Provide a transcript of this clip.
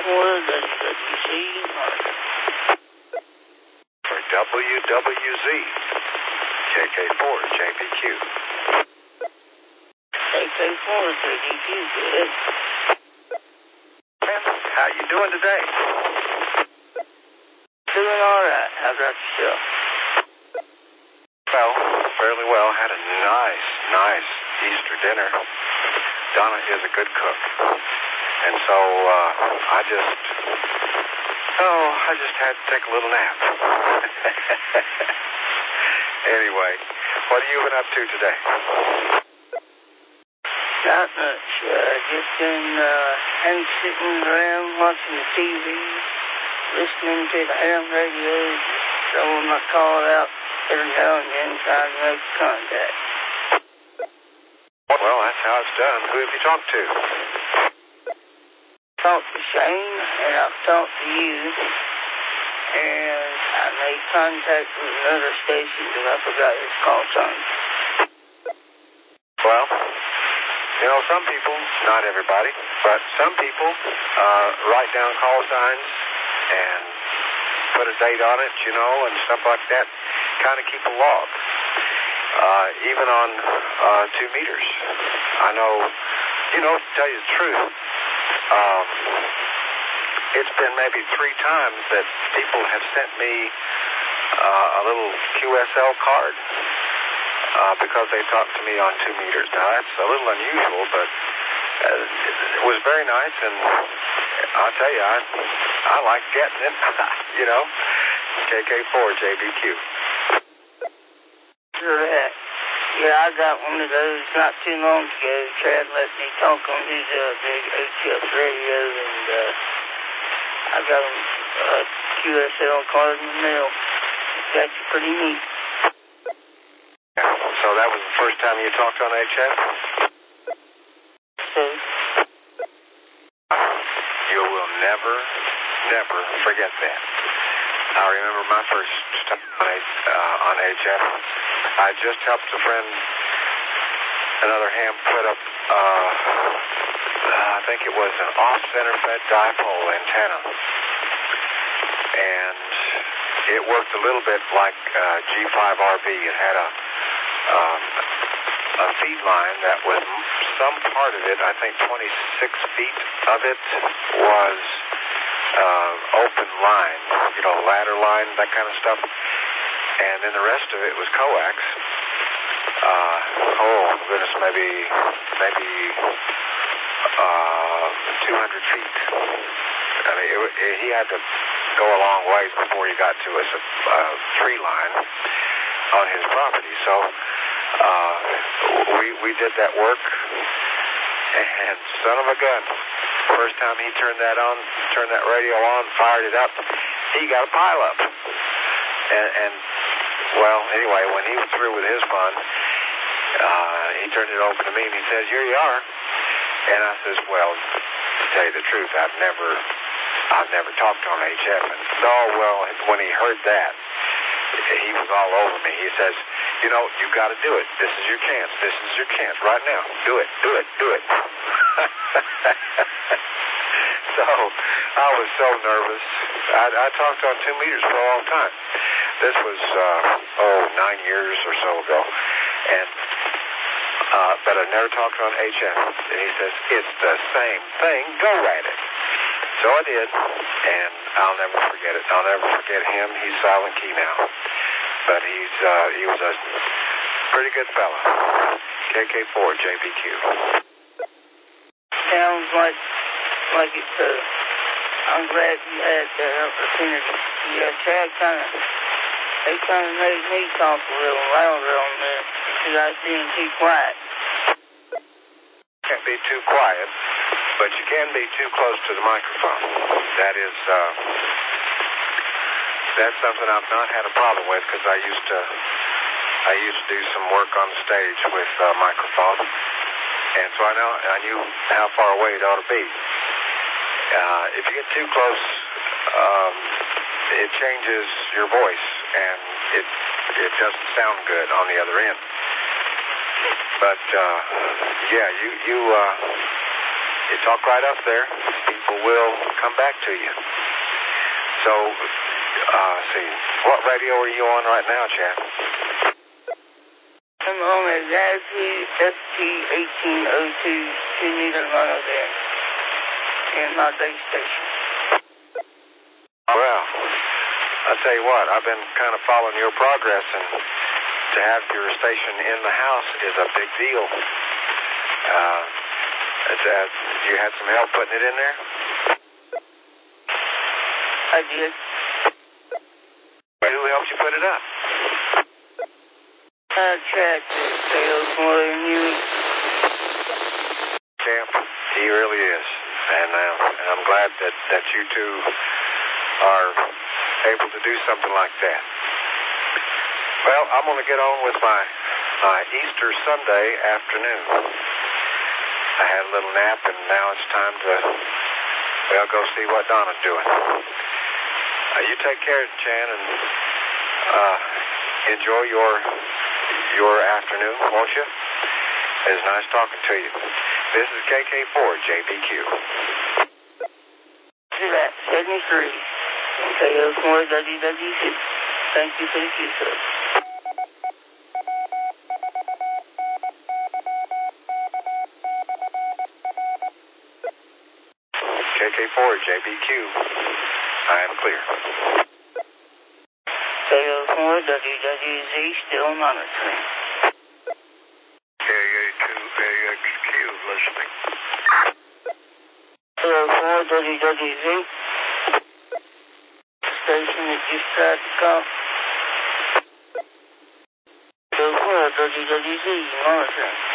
WWC For WWZ, KK4, JBQ. KK4, JBQ, good. How you doing today? Doing all right. How about yourself? Well, fairly well. Had a nice Easter dinner. Donna is a good cook. And so I just had to take a little nap. Anyway, what have you been up to today? Not much. Just been sitting around watching the TV, listening to the ham radio, throwing my call out every now and then, trying to make contact. Well, that's how it's done. Who have you talked to? Talked to Shane, and I've talked to you, and I made contact with another station that I forgot its call sign. Well, you know, some people, not everybody, but some people write down call signs and put a date on it, you know, and stuff like that, kind of keep a log. Even on 2 meters. I know, you know, to tell you the truth, it's been maybe 3 times that people have sent me a little QSL card because they talked to me on 2 meters. Now, that's a little unusual, but it was very nice, and I'll tell you, I like getting it, you know. KK4, JBQ. Yeah, I got one of those not too long ago. Chad let me talk on his big HF radio, and I got a QSL card in the mail. That's pretty neat. So that was the first time you talked on HF? So? You will never forget that. I remember my first time on HF. I just helped a friend, another ham, put up, I think it was an off-center fed dipole antenna. And it worked a little bit like G5RB. It had a feed line that was some part of it, I think 26 feet of it was open line, you know, ladder line, that kind of stuff. And then the rest of it was coax. Goodness, maybe 200 feet. I mean, he had to go a long ways before he got to a tree line on his property. So we did that work, and son of a gun, first time he turned that radio on, fired it up, he got a pileup. And well, anyway, when he was through with his fun, he turned it over to me and he says, "Here you are." And I says, "Well, to tell you the truth, I've never talked on HF." And well, when he heard that, he was all over me. He says, "You know, you got to do it. This is your chance. This is your chance right now. Do it. So I was so nervous. I talked on 2 meters for a long time. This was 9 years or so ago, and but I never talked on HF. And he says, "It's the same thing. Go at it." So I did, and I'll never forget it. I'll never forget him. He's silent key now, but he was a pretty good fella. KK4 JBQ. Sounds like it's I'm glad you had the opportunity. Yeah, Chad kind of made me talk a little louder on there because I was being too quiet. Can't be too quiet, but you can be too close to the microphone. That's something I've not had a problem with because I used to do some work on stage with microphone, and so I knew how far away it ought to be. If you get too close, it changes your voice, and it doesn't sound good on the other end. But yeah, You talk right up there, people will come back to you. So, see, what radio are you on right now, Chad? I'm on a Zazzy ST1802 2-meter mono there in my base station. Well, I'll tell you what, I've been kind of following your progress, and to have your station in the house is a big deal. You had some help putting it in there? I did. Who helped you put it up? Chad, sales more than you. Champ, he really is. And I'm glad that you two are able to do something like that. Well, I'm going to get on with my Easter Sunday afternoon. I had a little nap, and now it's time to, well, go see what Donna's doing. You take care, Chan, and enjoy your afternoon, won't you? It was nice talking to you. This is KK4 JBQ. To that, 73. Sales more WWC. Thank you for the cue, sir. KK4 JBQ. I am clear. Sales more WWZ still monitoring. KA2AXQ listening. Sales more WWZ. Station that just tried to call. Sales more WWZ monitoring.